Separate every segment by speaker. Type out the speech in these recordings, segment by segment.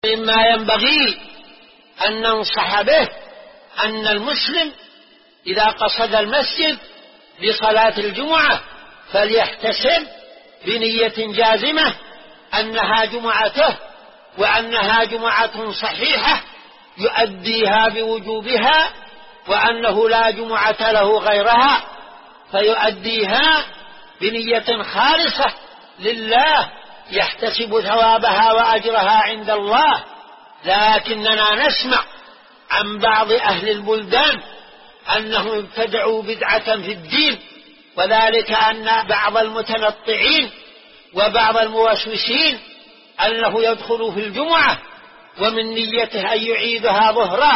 Speaker 1: مما ينبغي أن ننصح به أن المسلم إذا قصد المسجد لصلاة الجمعة فليحتسب بنية جازمة أنها جمعته وأنها جمعة صحيحة يؤديها بوجوبها، وأنه لا جمعة له غيرها، فيؤديها بنية خالصة لله يحتسب ثوابها وأجرها عند الله. لكننا نسمع عن بعض أهل البلدان أنهم ابتدعوا بدعة في الدين، وذلك أن بعض المتنطعين وبعض الموسوسين أنه يدخل في الجمعة ومن نيته أن يعيدها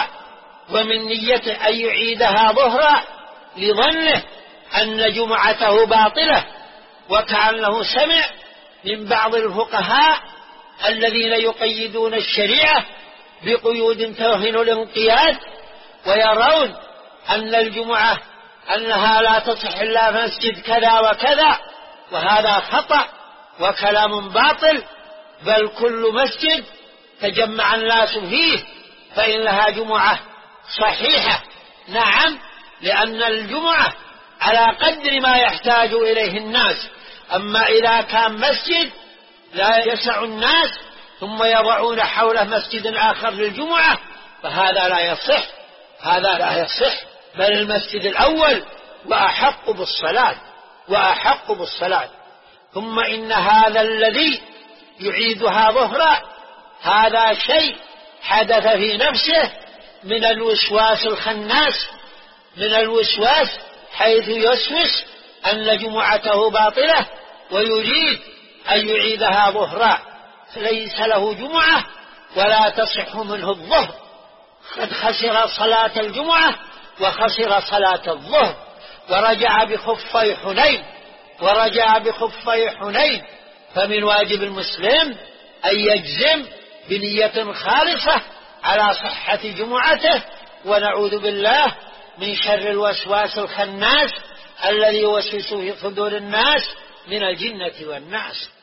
Speaker 1: ظهرا لظنه أن جمعته باطلة، وكأنه سمع من بعض الفقهاء الذين يقيدون الشريعة بقيود توهن الانقياد ويرون أن الجمعة أنها لا تصح إلا في مسجد كذا وكذا، وهذا خطأ وكلام باطل، بل كل مسجد تجمع الناس فيه فإنها جمعة صحيحة. نعم، لأن الجمعة على قدر ما يحتاج إليه الناس. أما إذا كان مسجد لا يسع الناس ثم يضعون حوله مسجد آخر للجمعة فهذا لا يصح، بل المسجد الأول وأحق بالصلاة. ثم إن هذا الذي يعيدها ظهرا هذا شيء حدث في نفسه من الوسواس الخناس، من الوسواس حيث يوسوس أن جمعته باطلة ويريد أن يعيدها ظهرا، فليس له جمعة ولا تصح منه الظهر، قد خسر صلاة الجمعة وخسر صلاة الظهر. ورجع بخفي حنين. فمن واجب المسلم أن يجزم بنية خالصة على صحة جمعته، ونعوذ بالله من شر الوسواس الخناس الذي يوسوس في صدور الناس من الجنة والناس.